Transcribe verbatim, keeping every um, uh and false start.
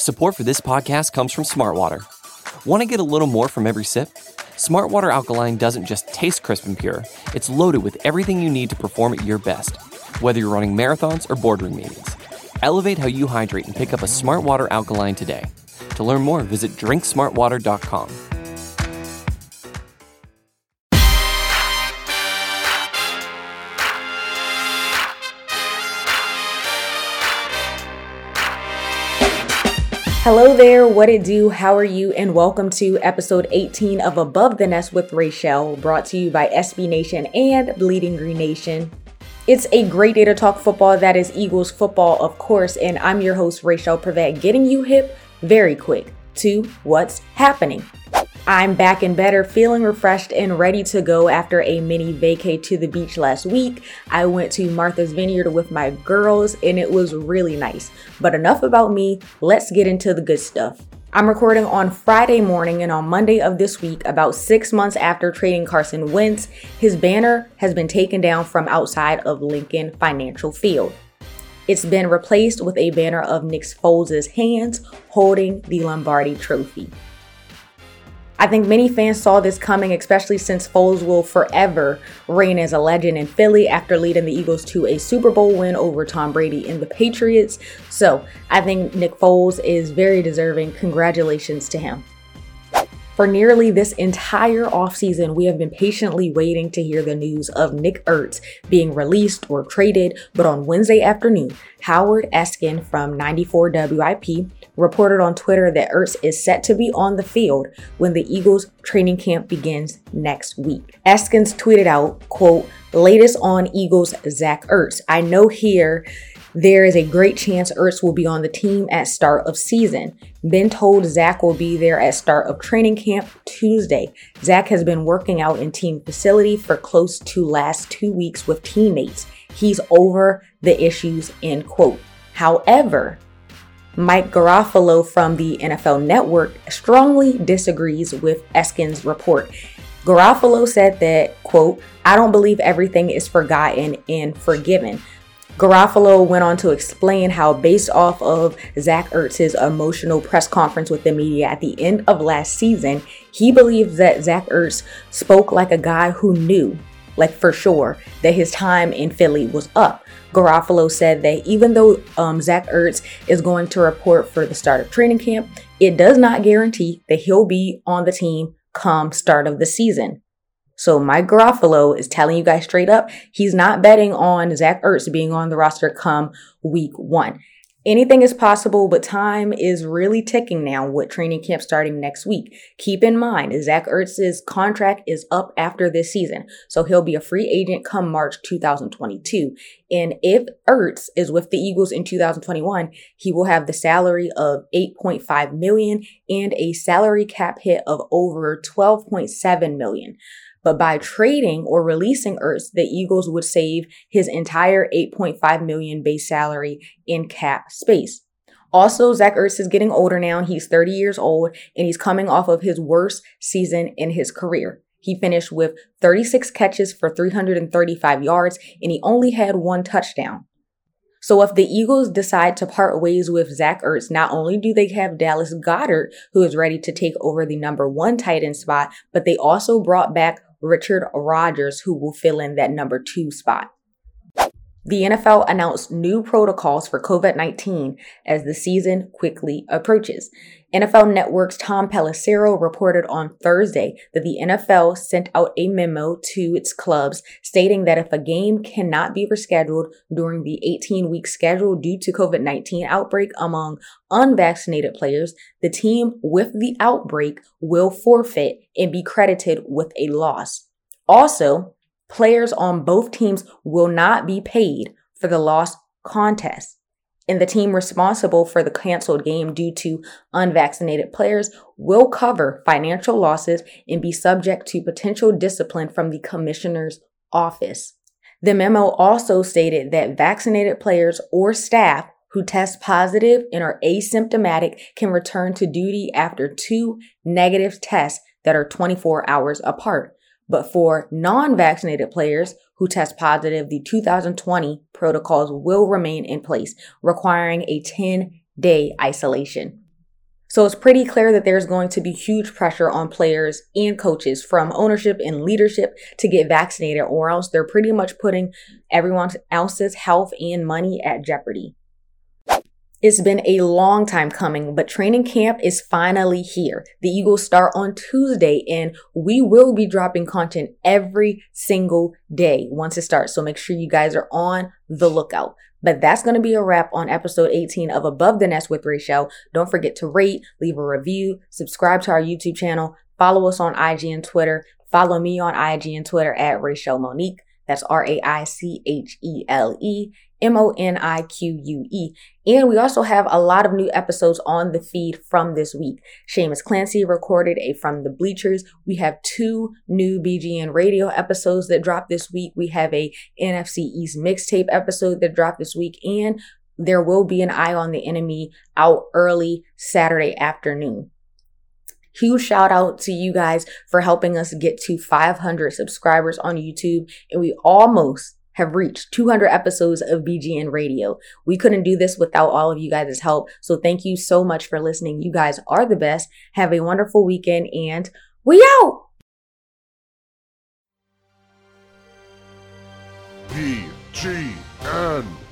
Support for this podcast comes from Smartwater. Want to get a little more from every sip? Smartwater Alkaline doesn't just taste crisp and pure, it's loaded with everything you need to perform at your best, whether you're running marathons or boardroom meetings. Elevate how you hydrate and pick up a Smartwater Alkaline today. To learn more, visit drink smartwater dot com. Hello there, what it do, how are you, and welcome to episode eighteen of Above the Nest with Rachel, brought to you by S B Nation and Bleeding Green Nation. It's a great day to talk football, that is Eagles football, of course, and I'm your host, Rachel Prevet, getting you hip very quick to what's happening. I'm back and better, feeling refreshed and ready to go after a mini vacay to the beach last week. I went to Martha's Vineyard with my girls and it was really nice. But enough about me, let's get into the good stuff. I'm recording on Friday morning, and on Monday of this week, about six months after trading Carson Wentz, his banner has been taken down from outside of Lincoln Financial Field. It's been replaced with a banner of Nick Foles' hands holding the Lombardi Trophy. I think many fans saw this coming, especially since Foles will forever reign as a legend in Philly after leading the Eagles to a Super Bowl win over Tom Brady and the Patriots. So I think Nick Foles is very deserving. Congratulations to him. For nearly this entire offseason, we have been patiently waiting to hear the news of Nick Ertz being released or traded, but on Wednesday afternoon, Howard Eskin from ninety-four W I P reported on Twitter that Ertz is set to be on the field when the Eagles training camp begins next week. Eskins tweeted out, quote, "Latest on Eagles Zach Ertz. I know here there is a great chance Ertz will be on the team at start of season. Been told Zach will be there at start of training camp Tuesday. Zach has been working out in team facility for close to last two weeks with teammates. He's over the issues," end quote. However, Mike Garafolo from the N F L Network strongly disagrees with Eskin's report. Garafolo said that, quote, "I don't believe everything is forgotten and forgiven." Garafolo went on to explain how, based off of Zach Ertz's emotional press conference with the media at the end of last season, he believes that Zach Ertz spoke like a guy who knew, like for sure, that his time in Philly was up. Garafolo said that even though um, Zach Ertz is going to report for the start of training camp, it does not guarantee that he'll be on the team come start of the season. So Mike Garafolo is telling you guys straight up, he's not betting on Zach Ertz being on the roster come week one. Anything is possible, but time is really ticking now with training camp starting next week. Keep in mind, Zach Ertz's contract is up after this season, so he'll be a free agent come March two thousand twenty-two. And if Ertz is with the Eagles in two thousand twenty-one, he will have the salary of eight point five million dollars and a salary cap hit of over twelve point seven million dollars. But by trading or releasing Ertz, the Eagles would save his entire eight point five million dollars base salary in cap space. Also, Zach Ertz is getting older now. He's thirty years old, and he's coming off of his worst season in his career. He finished with thirty-six catches for three hundred thirty-five yards, and he only had one touchdown. So if the Eagles decide to part ways with Zach Ertz, not only do they have Dallas Goedert, who is ready to take over the number one tight end spot, but they also brought back Richard Rodgers, who will fill in that number two spot. The N F L announced new protocols for covid nineteen as the season quickly approaches. N F L Network's Tom Pelissero reported on Thursday that the N F L sent out a memo to its clubs stating that if a game cannot be rescheduled during the eighteen-week schedule due to covid nineteen outbreak among unvaccinated players, the team with the outbreak will forfeit and be credited with a loss. Also, players on both teams will not be paid for the lost contest, and the team responsible for the canceled game due to unvaccinated players will cover financial losses and be subject to potential discipline from the commissioner's office. The memo also stated that vaccinated players or staff who test positive and are asymptomatic can return to duty after two negative tests that are twenty-four hours apart. But for non-vaccinated players who test positive, the two thousand twenty protocols will remain in place, requiring a ten-day isolation. So it's pretty clear that there's going to be huge pressure on players and coaches from ownership and leadership to get vaccinated, or else they're pretty much putting everyone else's health and money at jeopardy. It's been a long time coming, but training camp is finally here. The Eagles start on Tuesday, and we will be dropping content every single day once it starts. So make sure you guys are on the lookout. But that's going to be a wrap on episode eighteen of Above the Nest with Rachel. Don't forget to rate, leave a review, subscribe to our YouTube channel, follow us on I G and Twitter, follow me on I G and Twitter at Rachel Monique. That's R A I C H E L E M O N I Q U E. And we also have a lot of new episodes on the feed from this week. Seamus Clancy recorded a From the Bleachers. We have two new B G N radio episodes that dropped this week. We have a N F C East mixtape episode that dropped this week. And there will be an Eye on the Enemy out early Saturday afternoon. Huge shout out to you guys for helping us get to five hundred subscribers on YouTube. And we almost have reached two hundred episodes of B G N Radio. We couldn't do this without all of you guys' help. So thank you so much for listening. You guys are the best. Have a wonderful weekend, and we out! B G N